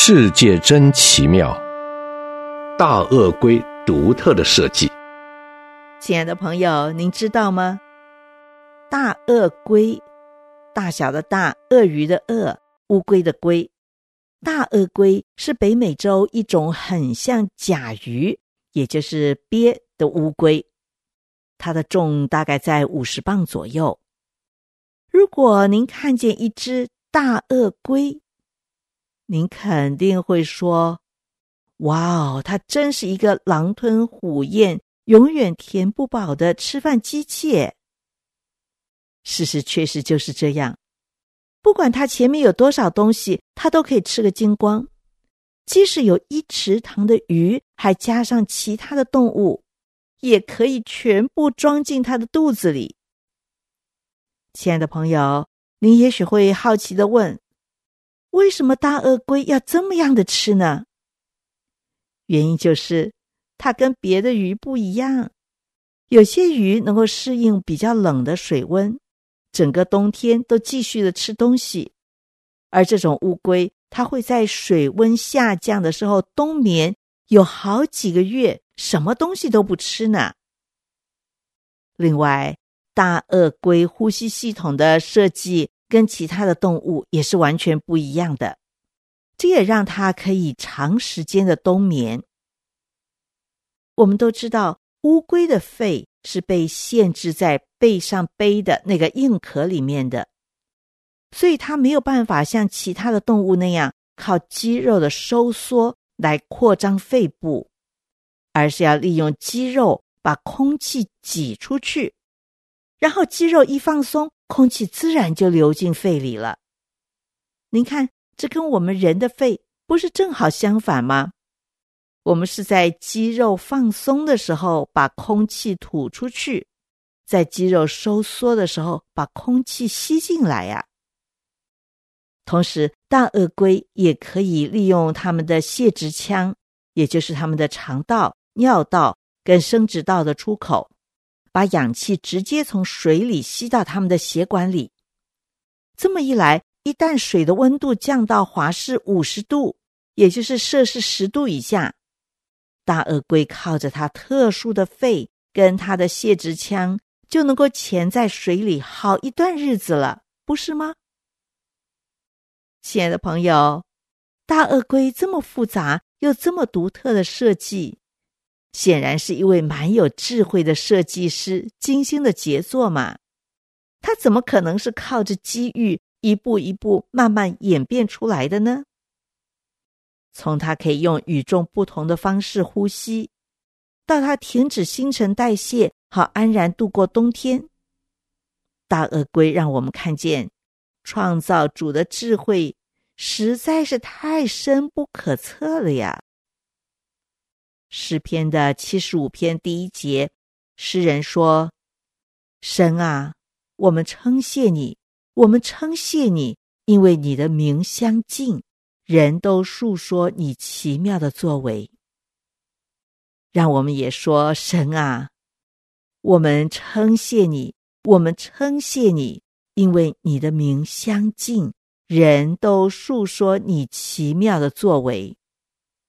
世界真奇妙，大鳄龟独特的设计。 亲爱的朋友，您知道吗？大鳄龟，大小的大，鳄鱼的鳄，乌龟的龟。大鳄龟是北美洲一种很像甲鱼，也就是鳖的乌龟，它的重大概在50磅左右。如果您看见一只大鳄龟，您肯定会说，哇哦，它真是一个狼吞虎咽，永远填不饱的吃饭机器。事实确实就是这样，不管它前面有多少东西，它都可以吃个精光。即使有1池塘的鱼，还加上其他的动物，也可以全部装进它的肚子里。亲爱的朋友，您也许会好奇地问，为什么大鳄龟要这么样的吃呢？原因就是它跟别的鱼不一样，有些鱼能够适应比较冷的水温，整个冬天都继续的吃东西，而这种乌龟它会在水温下降的时候冬眠，有好几个月什么东西都不吃呢。另外，大鳄龟呼吸系统的设计跟其他的动物也是完全不一样的，这也让它可以长时间的冬眠。我们都知道，乌龟的肺是被限制在背上背的那个硬壳里面的，所以它没有办法像其他的动物那样靠肌肉的收缩来扩张肺部，而是要利用肌肉把空气挤出去，然后肌肉一放松，空气自然就流进肺里了。您看，这跟我们人的肺不是正好相反吗？我们是在肌肉放松的时候把空气吐出去，在肌肉收缩的时候把空气吸进来呀。同时，大鳄龟也可以利用它们的泄殖腔，也就是它们的肠道、尿道跟生殖道的出口，把氧气直接从水里吸到它们的血管里。这么一来，一旦水的温度降到华氏50度，也就是摄氏10度以下，大鳄龟靠着它特殊的肺跟它的泄殖腔，就能够潜在水里好一段日子了，不是吗？亲爱的朋友，大鳄龟这么复杂又这么独特的设计，显然是一位蛮有智慧的设计师精心的杰作嘛。他怎么可能是靠着机遇一步一步慢慢演变出来的呢？从它可以用与众不同的方式呼吸，到它停止新陈代谢，好安然度过冬天，大鳄龟让我们看见创造主的智慧实在是太深不可测了呀。诗篇的75篇第1节，诗人说，神啊，我们称谢你，我们称谢你，因为你的名相近，人都述说你奇妙的作为。让我们也说，神啊，我们称谢你，我们称谢你，因为你的名相近，人都述说你奇妙的作为。